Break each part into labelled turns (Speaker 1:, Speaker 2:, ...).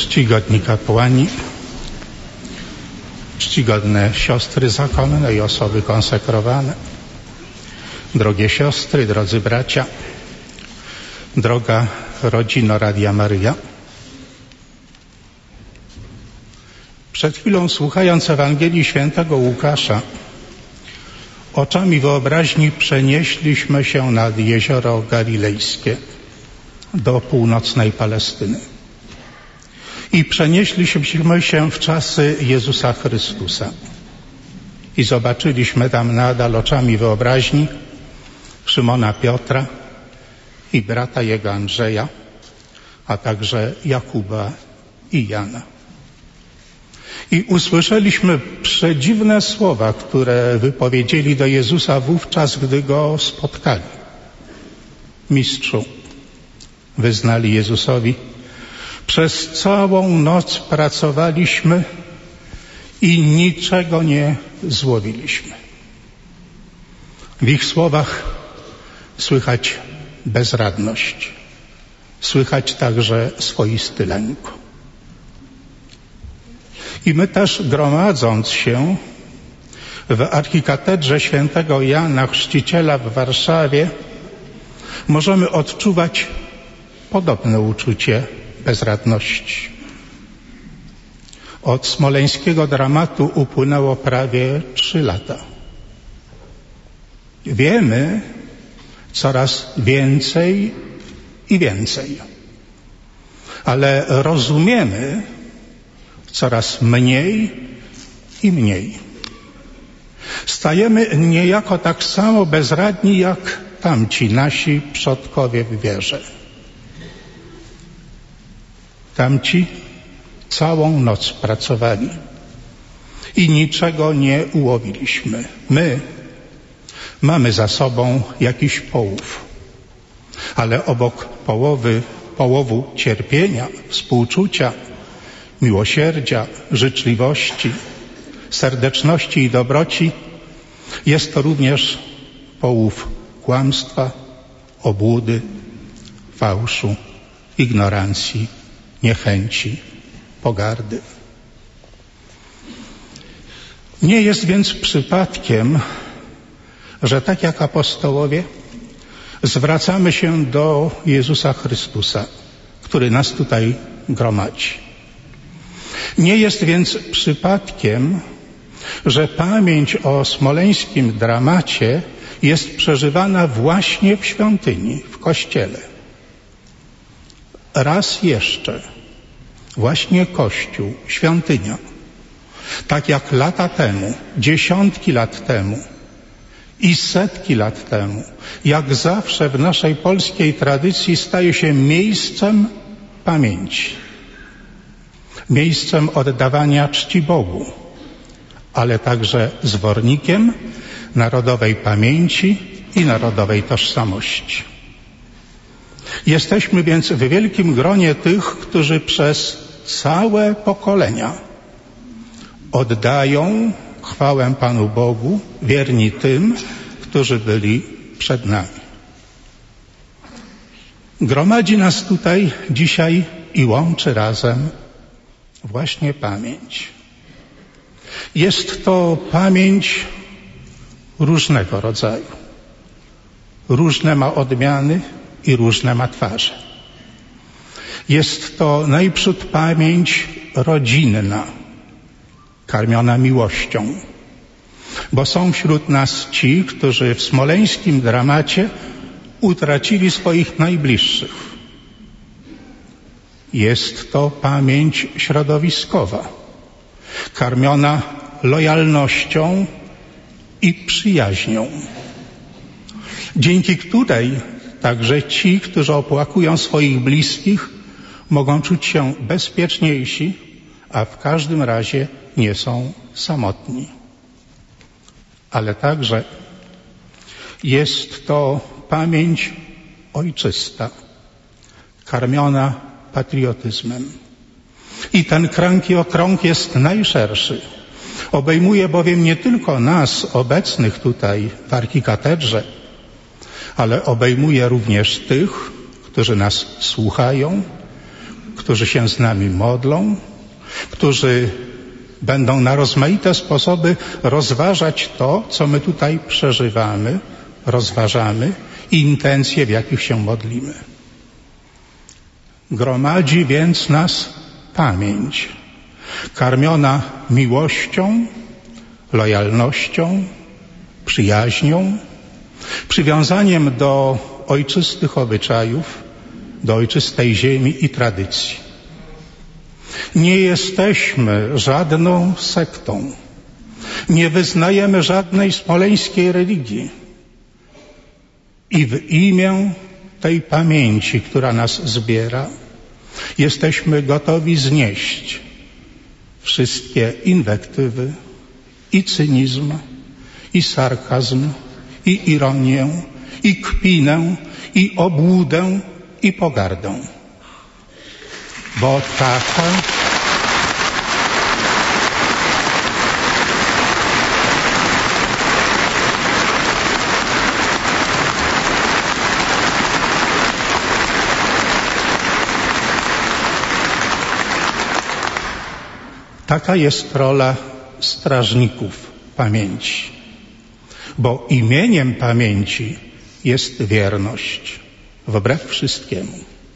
Speaker 1: Czcigodni kapłani, czcigodne siostry zakonne i osoby konsekrowane, drogie siostry, drodzy bracia, droga rodzino Radia Maryja. Przed chwilą, słuchając Ewangelii Świętego Łukasza, oczami wyobraźni przenieśliśmy się nad jezioro Galilejskie do północnej Palestyny. I przenieśliśmy się w czasy Jezusa Chrystusa. I zobaczyliśmy tam nadal oczami wyobraźni Szymona Piotra i brata jego Andrzeja, a także Jakuba i Jana. I usłyszeliśmy przedziwne słowa, które wypowiedzieli do Jezusa wówczas, gdy Go spotkali. Mistrzu, wyznali Jezusowi, przez całą noc pracowaliśmy i niczego nie złowiliśmy. W ich słowach słychać bezradność, słychać także swoisty lęk. I my też, gromadząc się w Archikatedrze Świętego Jana Chrzciciela w Warszawie, możemy odczuwać podobne uczucie bezradności. Od smoleńskiego dramatu upłynęło prawie 3 lata. Wiemy coraz więcej i więcej, ale rozumiemy coraz mniej i mniej. Stajemy niejako tak samo bezradni jak tamci nasi przodkowie w wierze. Tamci całą noc pracowali i niczego nie ułowiliśmy. My mamy za sobą jakiś połów, ale obok połowu cierpienia, współczucia, miłosierdzia, życzliwości, serdeczności i dobroci jest to również połów kłamstwa, obłudy, fałszu, ignorancji, niechęci, pogardy. Nie jest więc przypadkiem, że tak jak apostołowie zwracamy się do Jezusa Chrystusa, który nas tutaj gromadzi. Nie jest więc przypadkiem, że pamięć o smoleńskim dramacie jest przeżywana właśnie w świątyni, w kościele. Raz jeszcze właśnie Kościół, świątynia, tak jak lata temu, dziesiątki lat temu i setki lat temu, jak zawsze w naszej polskiej tradycji staje się miejscem pamięci, miejscem oddawania czci Bogu, ale także zwornikiem narodowej pamięci i narodowej tożsamości. Jesteśmy więc w wielkim gronie tych, którzy przez całe pokolenia oddają chwałę Panu Bogu, wierni tym, którzy byli przed nami. Gromadzi nas tutaj dzisiaj i łączy razem właśnie pamięć. Jest to pamięć różnego rodzaju. Różne ma odmiany i różne ma twarze. Jest to najprzód pamięć rodzinna, karmiona miłością, bo są wśród nas ci, którzy w smoleńskim dramacie utracili swoich najbliższych. Jest to pamięć środowiskowa, karmiona lojalnością i przyjaźnią, dzięki której także ci, którzy opłakują swoich bliskich, mogą czuć się bezpieczniejsi, a w każdym razie nie są samotni. Ale także jest to pamięć ojczysta, karmiona patriotyzmem. I ten krąg jest najszerszy. Obejmuje bowiem nie tylko nas, obecnych tutaj w Archikatedrze, ale obejmuje również tych, którzy nas słuchają, którzy się z nami modlą, którzy będą na rozmaite sposoby rozważać to, co my tutaj przeżywamy, rozważamy i intencje, w jakich się modlimy. Gromadzi więc nas pamięć, karmiona miłością, lojalnością, przyjaźnią, przywiązaniem do ojczystych obyczajów, do ojczystej ziemi i tradycji. Nie jesteśmy żadną sektą, nie wyznajemy żadnej smoleńskiej religii i w imię tej pamięci, która nas zbiera, jesteśmy gotowi znieść wszystkie inwektywy i cynizm, i sarkazm, i ironię, i kpinę, i obłudę, i pogardę. Bo taka jest rola strażników pamięci. Bo imieniem pamięci jest wierność, wbrew wszystkiemu.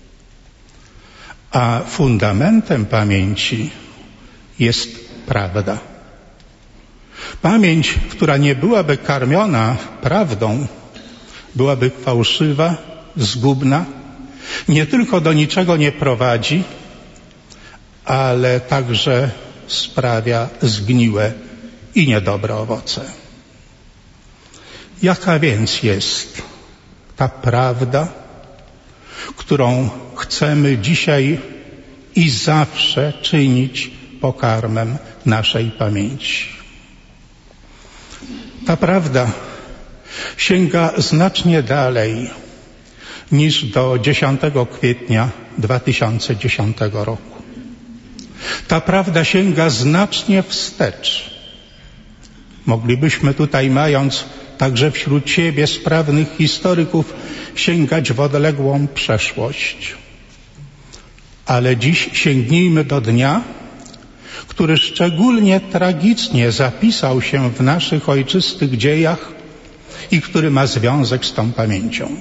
Speaker 1: A fundamentem pamięci jest prawda. Pamięć, która nie byłaby karmiona prawdą, byłaby fałszywa, zgubna, nie tylko do niczego nie prowadzi, ale także sprawia zgniłe i niedobre owoce. Jaka więc jest ta prawda, którą chcemy dzisiaj i zawsze czynić pokarmem naszej pamięci? Ta prawda sięga znacznie dalej niż do 10 kwietnia 2010 roku. Ta prawda sięga znacznie wstecz. Moglibyśmy tutaj, mając także wśród siebie sprawnych historyków, sięgać w odległą przeszłość. Ale dziś sięgnijmy do dnia, który szczególnie tragicznie zapisał się w naszych ojczystych dziejach i który ma związek z tą pamięcią.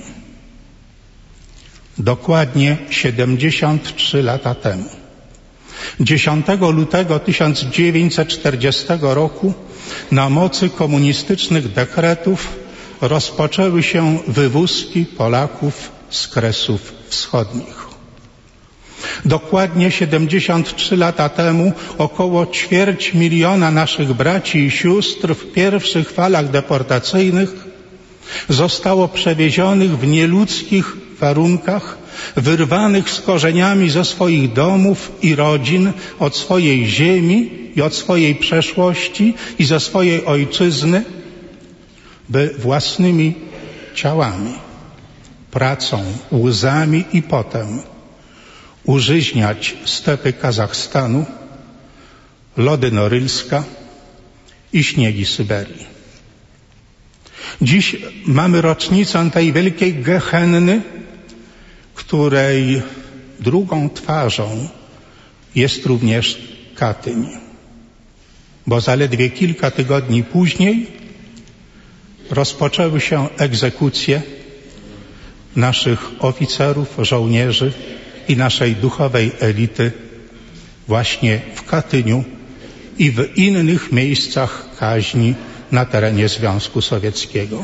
Speaker 1: Dokładnie 73 lata temu, 10 lutego 1940 roku, na mocy komunistycznych dekretów rozpoczęły się wywózki Polaków z Kresów Wschodnich. Dokładnie 73 lata temu około 250 000 naszych braci i sióstr w pierwszych falach deportacyjnych zostało przewiezionych w nieludzkich warunkach, wyrwanych z korzeniami ze swoich domów i rodzin, od swojej ziemi i od swojej przeszłości i ze swojej ojczyzny, by własnymi ciałami, pracą, łzami i potem użyźniać stepy Kazachstanu, lody Norylska i śniegi Syberii. Dziś mamy rocznicę tej wielkiej gehenny, której drugą twarzą jest również Katyń. Bo zaledwie kilka tygodni później rozpoczęły się egzekucje naszych oficerów, żołnierzy i naszej duchowej elity właśnie w Katyniu i w innych miejscach kaźni na terenie Związku Sowieckiego.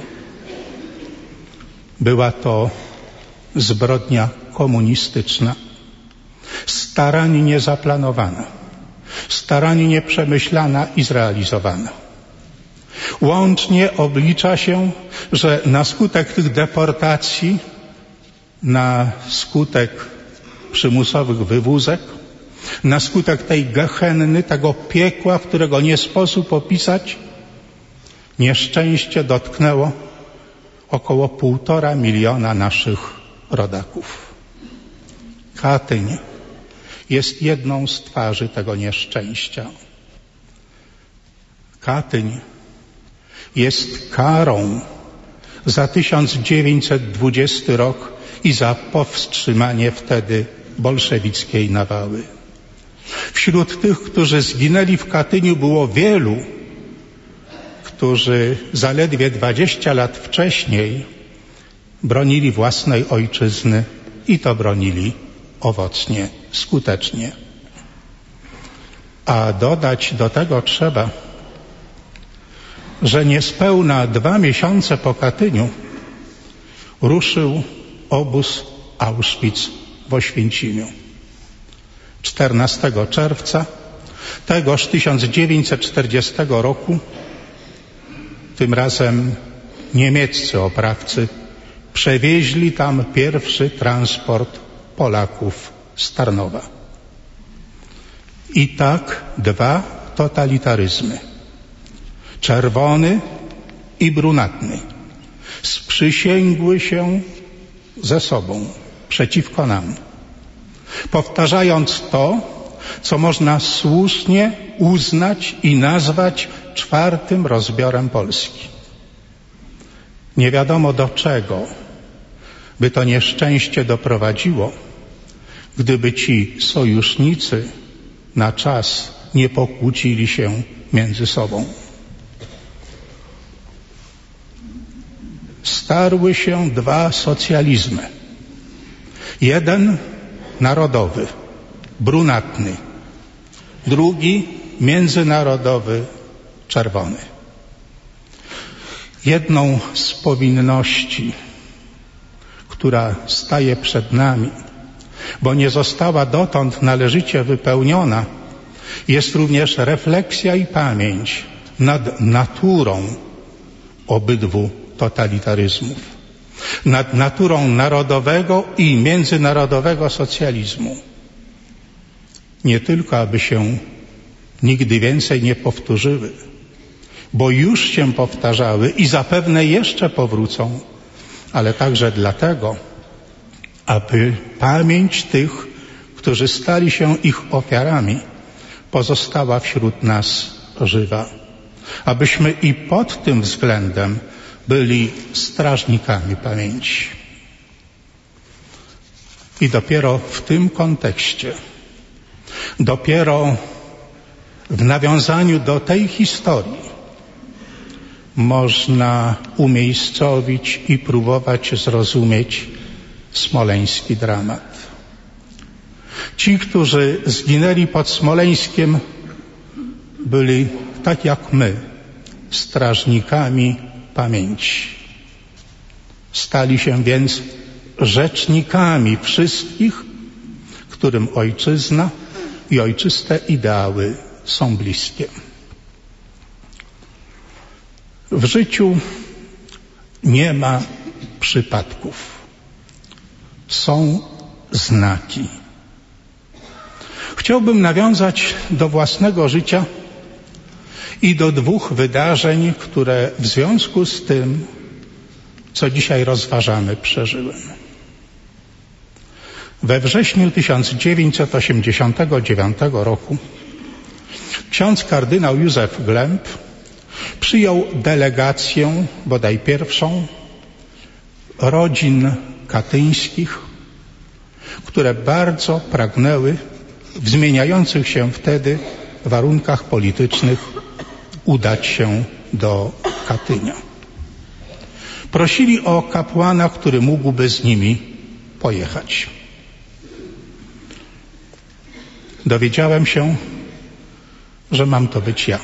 Speaker 1: Była to zbrodnia komunistyczna, starannie zaplanowana, starannie przemyślana i zrealizowana. Łącznie oblicza się, że na skutek tych deportacji, na skutek przymusowych wywózek, na skutek tej gehenny, tego piekła, którego nie sposób opisać, nieszczęście dotknęło około 1,5 miliona naszych rodaków. Katyń jest jedną z twarzy tego nieszczęścia. Katyń jest karą za 1920 rok i za powstrzymanie wtedy bolszewickiej nawały. Wśród tych, którzy zginęli w Katyniu, było wielu, którzy zaledwie 20 lat wcześniej bronili własnej ojczyzny i to bronili owocnie, skutecznie. A dodać do tego trzeba, że niespełna 2 miesiące po Katyniu ruszył obóz Auschwitz w Oświęcimiu. 14 czerwca tegoż 1940 roku tym razem niemieccy oprawcy przewieźli tam pierwszy transport Polaków z Tarnowa. I tak 2 totalitaryzmy, czerwony i brunatny, sprzysięgły się ze sobą przeciwko nam, powtarzając to, co można słusznie uznać i nazwać 4. rozbiorem Polski. Nie wiadomo do czego by to nieszczęście doprowadziło, gdyby ci sojusznicy na czas nie pokłócili się między sobą. Starły się 2 socjalizmy. Jeden narodowy, brunatny, drugi międzynarodowy, czerwony. Jedną z powinności, która staje przed nami, bo nie została dotąd należycie wypełniona, jest również refleksja i pamięć nad naturą obydwu totalitaryzmów, nad naturą narodowego i międzynarodowego socjalizmu. Nie tylko, aby się nigdy więcej nie powtórzyły, bo już się powtarzały i zapewne jeszcze powrócą, ale także dlatego, aby pamięć tych, którzy stali się ich ofiarami, pozostała wśród nas żywa. Abyśmy i pod tym względem byli strażnikami pamięci. I dopiero w tym kontekście, dopiero w nawiązaniu do tej historii można umiejscowić i próbować zrozumieć smoleński dramat. Ci, którzy zginęli pod Smoleńskiem, byli tak jak my, strażnikami pamięci. Stali się więc rzecznikami wszystkich, którym ojczyzna i ojczyste ideały są bliskie. W życiu nie ma przypadków. Są znaki. Chciałbym nawiązać do własnego życia i do 2 wydarzeń, które w związku z tym, co dzisiaj rozważamy, przeżyłem. We wrześniu 1989 roku ksiądz kardynał Józef Glemp przyjął delegację, bodaj pierwszą, rodzin katyńskich, które bardzo pragnęły w zmieniających się wtedy warunkach politycznych udać się do Katynia. Prosili o kapłana, który mógłby z nimi pojechać. Dowiedziałem się, że mam to być ja.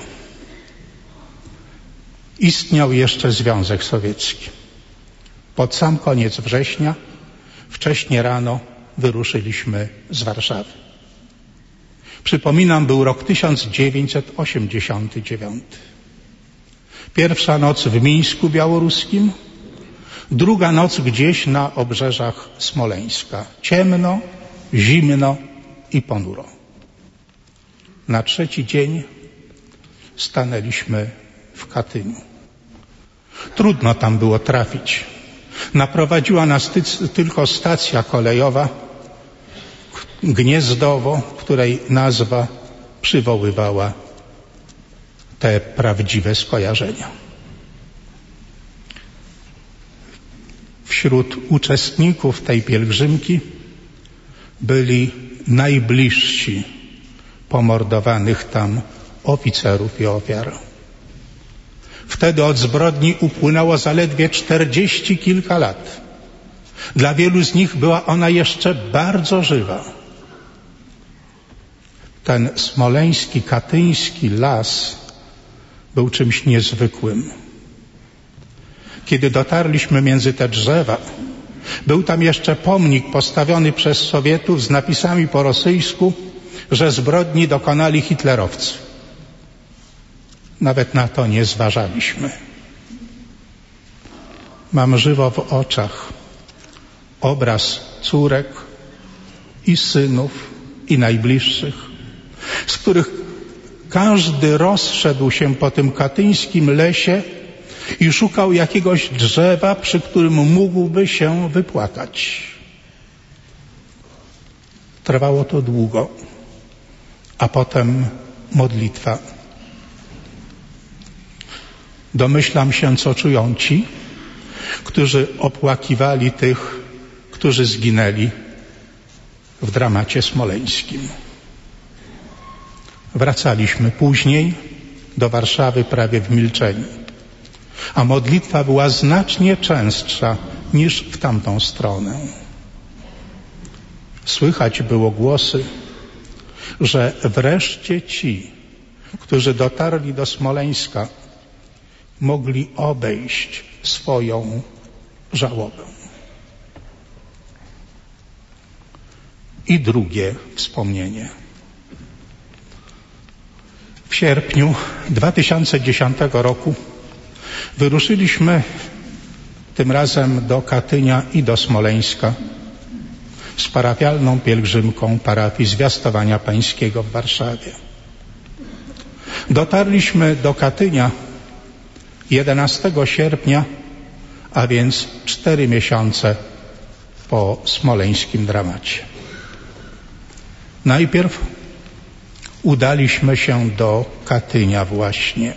Speaker 1: Istniał jeszcze Związek Sowiecki. Pod sam koniec września, wcześnie rano, wyruszyliśmy z Warszawy. Przypominam, był rok 1989. Pierwsza noc w Mińsku Białoruskim, druga noc gdzieś na obrzeżach Smoleńska. Ciemno, zimno i ponuro. Na 3. dzień stanęliśmy w Katyniu. Trudno tam było trafić. Naprowadziła nas tylko stacja kolejowa Gniezdowo, której nazwa przywoływała te prawdziwe skojarzenia. Wśród uczestników tej pielgrzymki byli najbliżsi pomordowanych tam oficerów i ofiar. Wtedy od zbrodni upłynęło zaledwie 40 kilka lat. Dla wielu z nich była ona jeszcze bardzo żywa. Ten smoleński, katyński las był czymś niezwykłym. Kiedy dotarliśmy między te drzewa, był tam jeszcze pomnik postawiony przez Sowietów z napisami po rosyjsku, że zbrodni dokonali hitlerowcy. Nawet na to nie zważaliśmy. Mam żywo w oczach obraz córek i synów i najbliższych, z których każdy rozszedł się po tym katyńskim lesie i szukał jakiegoś drzewa, przy którym mógłby się wypłakać. Trwało to długo, a potem modlitwa. Domyślam się, co czują ci, którzy opłakiwali tych, którzy zginęli w dramacie smoleńskim. Wracaliśmy później do Warszawy prawie w milczeniu, a modlitwa była znacznie częstsza niż w tamtą stronę. Słychać było głosy, że wreszcie ci, którzy dotarli do Smoleńska, mogli obejść swoją żałobę. I drugie wspomnienie. W sierpniu 2010 roku wyruszyliśmy tym razem do Katynia i do Smoleńska z parafialną pielgrzymką parafii Zwiastowania Pańskiego w Warszawie. Dotarliśmy do Katynia 11 sierpnia, a więc 4 miesiące po smoleńskim dramacie. Najpierw udaliśmy się do Katynia właśnie.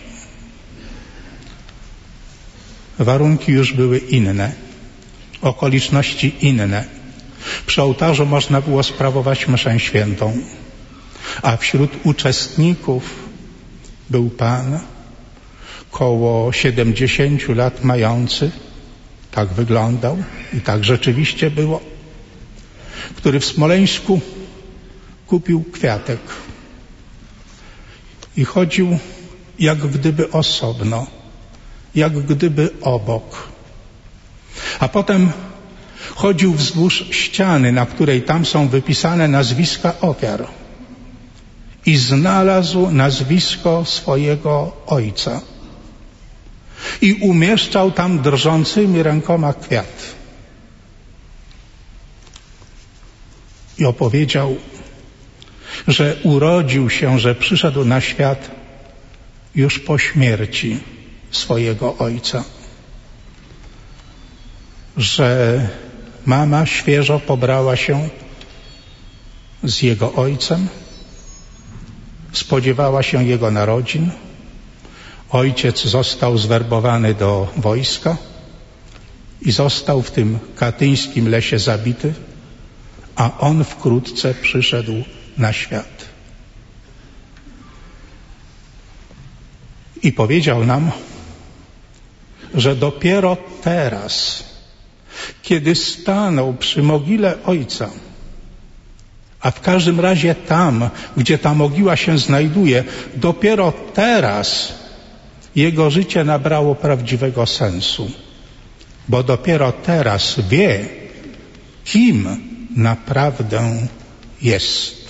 Speaker 1: Warunki już były inne, okoliczności inne. Przy ołtarzu można było sprawować mszę świętą, a wśród uczestników był pan koło 70 lat mający, tak wyglądał i tak rzeczywiście było, który w Smoleńsku kupił kwiatek i chodził jak gdyby osobno, jak gdyby obok. A potem chodził wzdłuż ściany, na której tam są wypisane nazwiska ofiar i znalazł nazwisko swojego ojca i umieszczał tam drżącymi rękoma kwiat. I opowiedział, że urodził się, że przyszedł na świat już po śmierci swojego ojca. Że mama świeżo pobrała się z jego ojcem, spodziewała się jego narodzin. Ojciec został zwerbowany do wojska i został w tym katyńskim lesie zabity, a on wkrótce przyszedł na świat. I powiedział nam, że dopiero teraz, kiedy stanął przy mogile ojca, a w każdym razie tam, gdzie ta mogiła się znajduje, dopiero teraz jego życie nabrało prawdziwego sensu, bo dopiero teraz wie, kim naprawdę jest.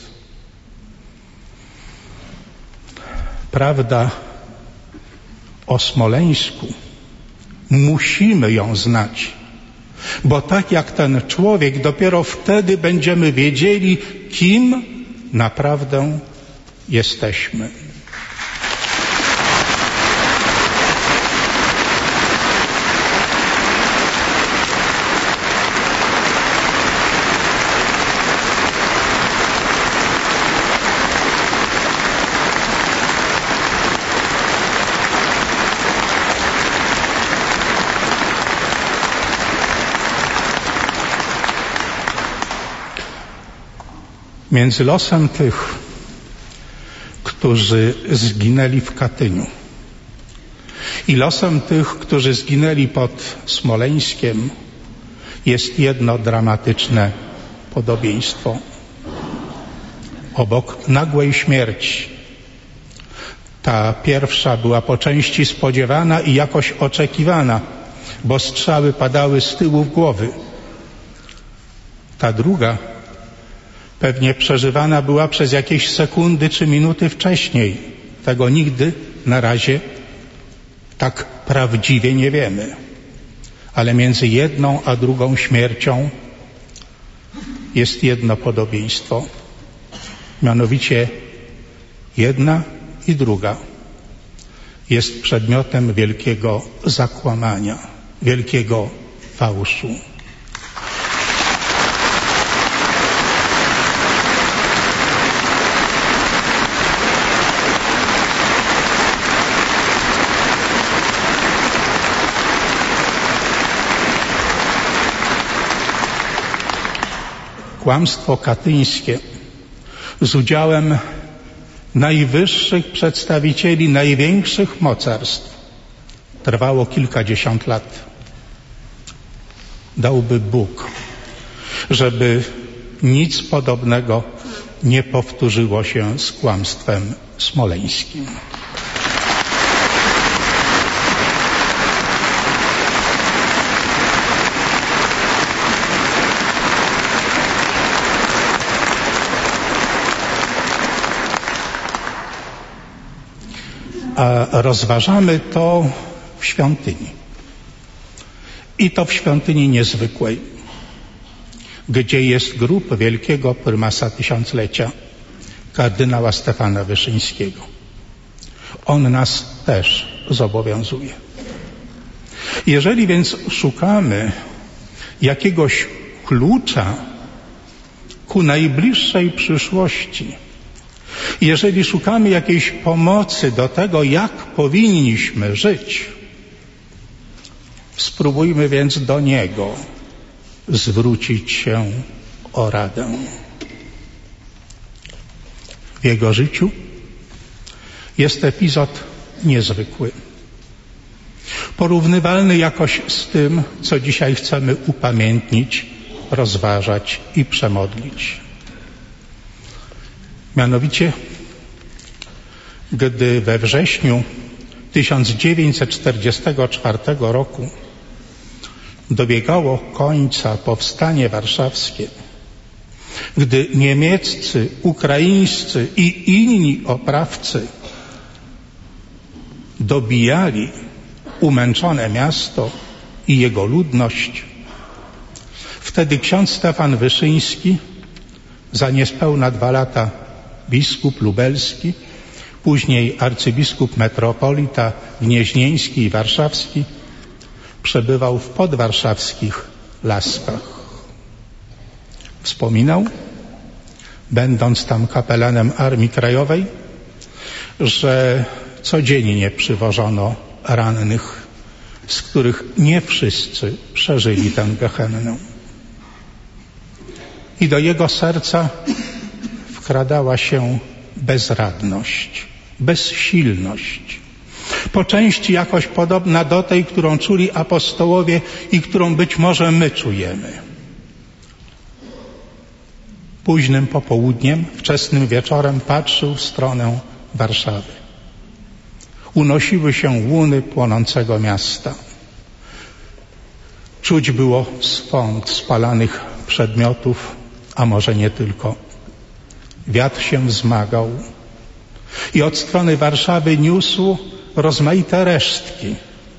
Speaker 1: Prawda o Smoleńsku, musimy ją znać, bo tak jak ten człowiek, dopiero wtedy będziemy wiedzieli, kim naprawdę jesteśmy. między losem tych, którzy zginęli w Katyniu, i losem tych, którzy zginęli pod Smoleńskiem, jest jedno dramatyczne podobieństwo. Obok nagłej śmierci, ta pierwsza była po części spodziewana i jakoś oczekiwana, bo strzały padały z tyłów głowy. Ta druga pewnie przeżywana była przez jakieś sekundy czy minuty wcześniej. Tego nigdy na razie tak prawdziwie nie wiemy. Ale między jedną a drugą śmiercią jest jedno podobieństwo. Mianowicie jedna i druga jest przedmiotem wielkiego zakłamania, wielkiego fałszu. Kłamstwo katyńskie z udziałem najwyższych przedstawicieli największych mocarstw trwało kilkadziesiąt lat. Dałby Bóg, żeby nic podobnego nie powtórzyło się z kłamstwem smoleńskim. A rozważamy to w świątyni. I to w świątyni niezwykłej, gdzie jest grób wielkiego prymasa tysiąclecia, kardynała Stefana Wyszyńskiego. On nas też zobowiązuje. Jeżeli więc szukamy jakiegoś klucza ku najbliższej przyszłości, jeżeli szukamy jakiejś pomocy do tego, jak powinniśmy żyć, spróbujmy więc do Niego zwrócić się o radę. W Jego życiu jest epizod niezwykły, porównywalny jakoś z tym, co dzisiaj chcemy upamiętnić, rozważać i przemodlić. Mianowicie, gdy we wrześniu 1944 roku dobiegało końca powstanie warszawskie, gdy niemieccy, ukraińscy i inni oprawcy dobijali umęczone miasto i jego ludność, wtedy ksiądz Stefan Wyszyński, za niespełna 2 lata biskup lubelski, później arcybiskup metropolita gnieźnieński i warszawski, przebywał w podwarszawskich Laskach. Wspominał, będąc tam kapelanem Armii Krajowej, że codziennie przywożono rannych, z których nie wszyscy przeżyli tę gehennę. I do jego serca wkradała się bezradność, bezsilność, po części jakoś podobna do tej, którą czuli apostołowie i którą być może my czujemy. Późnym popołudniem, wczesnym wieczorem patrzył w stronę Warszawy. Unosiły się łuny płonącego miasta. Czuć było swąd spalanych przedmiotów, a może nie tylko. Wiatr się wzmagał i od strony Warszawy niósł rozmaite resztki.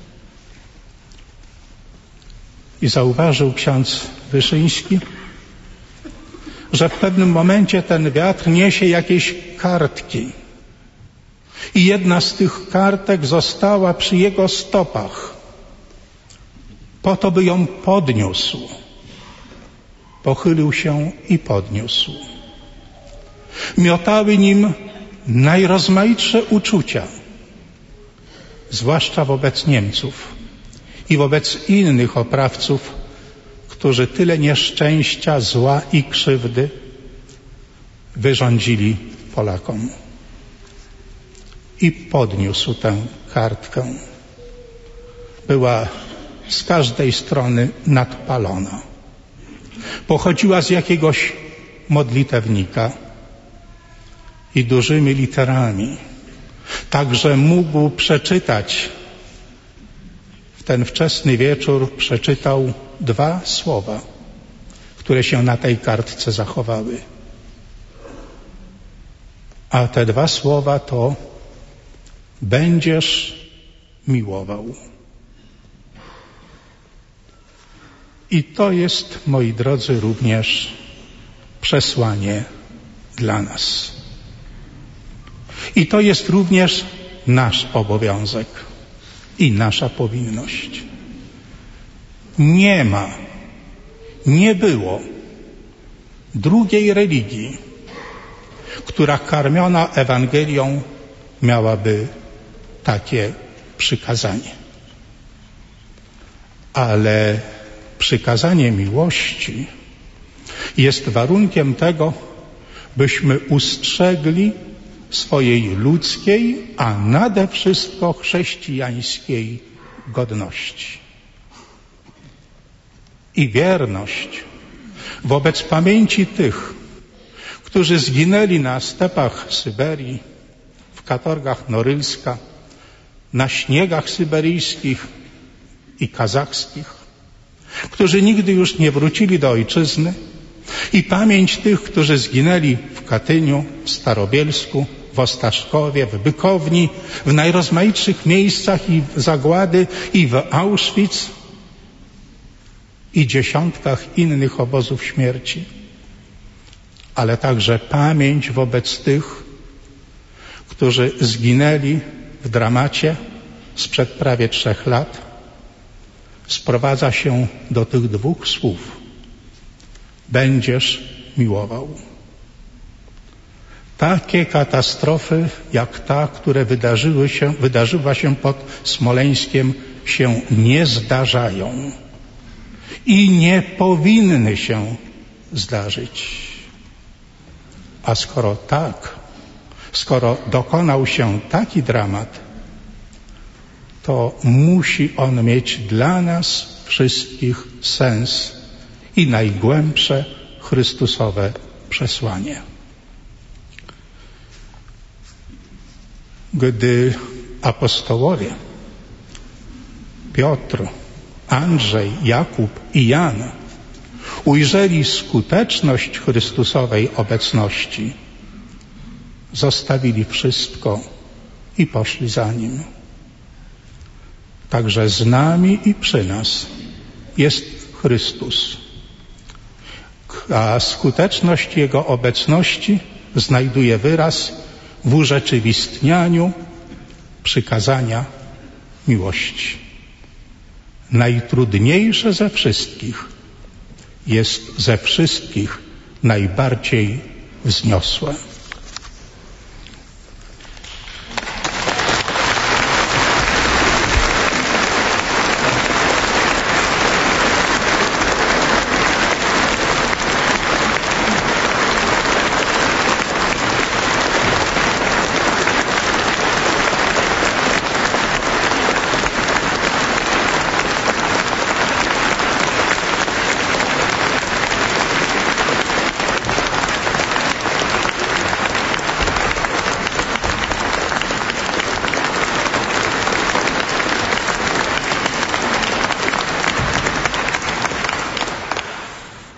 Speaker 1: I zauważył ksiądz Wyszyński, że w pewnym momencie ten wiatr niesie jakieś kartki. I jedna z tych kartek została przy jego stopach, po to, by ją podniósł. Pochylił się i podniósł. Miotały nim najrozmaitsze uczucia, zwłaszcza wobec Niemców i wobec innych oprawców, którzy tyle nieszczęścia, zła i krzywdy wyrządzili Polakom. I podniósł tę kartkę. Była z każdej strony nadpalona. Pochodziła z jakiegoś modlitewnika i dużymi literami. Także mógł przeczytać. W ten wczesny wieczór przeczytał 2 słowa, które się na tej kartce zachowały. A te 2 słowa to: będziesz miłował. I to jest, moi drodzy, również przesłanie dla nas. I to jest również nasz obowiązek i nasza powinność. Nie było drugiej religii, która karmiona Ewangelią miałaby takie przykazanie. Ale przykazanie miłości jest warunkiem tego, byśmy ustrzegli swojej ludzkiej, a nade wszystko chrześcijańskiej godności. I wierność wobec pamięci tych, którzy zginęli na stepach Syberii, w katorgach Norylska, na śniegach syberyjskich i kazachskich, którzy nigdy już nie wrócili do ojczyzny, i pamięć tych, którzy zginęli w Katyniu, w Starobielsku, w Ostaszkowie, w Bykowni, w najrozmaitszych miejscach i w zagłady, i w Auschwitz, i dziesiątkach innych obozów śmierci, ale także pamięć wobec tych, którzy zginęli w dramacie sprzed prawie 3 lat, sprowadza się do tych 2 słów: będziesz miłował. Takie katastrofy jak ta, które wydarzyła się pod Smoleńskiem, się nie zdarzają i nie powinny się zdarzyć. A skoro tak, skoro dokonał się taki dramat, to musi on mieć dla nas wszystkich sens i najgłębsze Chrystusowe przesłanie. Gdy apostołowie Piotr, Andrzej, Jakub i Jan ujrzeli skuteczność Chrystusowej obecności, zostawili wszystko i poszli za Nim. Także z nami i przy nas jest Chrystus, a skuteczność Jego obecności znajduje wyraz w urzeczywistnianiu przykazania miłości. Najtrudniejsze ze wszystkich jest ze wszystkich najbardziej wzniosłe.